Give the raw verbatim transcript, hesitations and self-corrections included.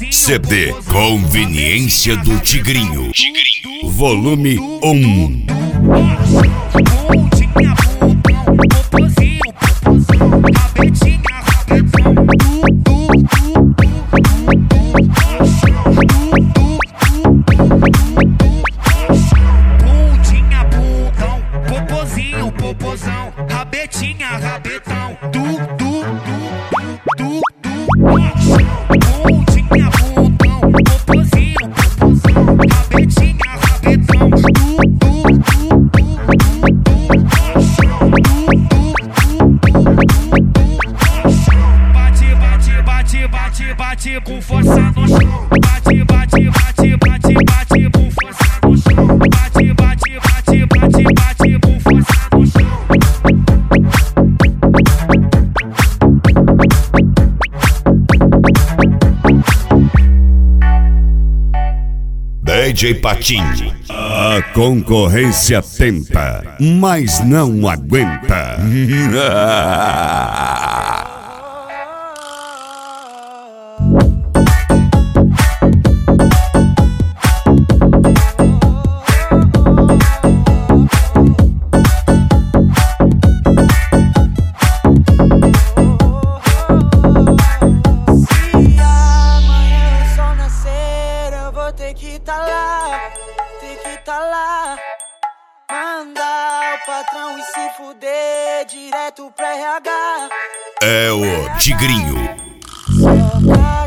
C D Conveniência do Tigrinho, volume um. Popozão, rabetinha, rabetão, du, du, du, du, du, bundinha, bundão, popozinho, popozão, rabetinha, rabetão, du, du, bate, bate, bate, bate, bate com força no chão, bate, bate, bate, bate, bate com força no chão, bate, bate, bate, bate, bate com força no chão. D J Patinho, a concorrência tenta, mas não aguenta. Tem que tá lá, tem que tá lá. Mandar o patrão e se fuder direto pra R H. É o Tigrinho. Soca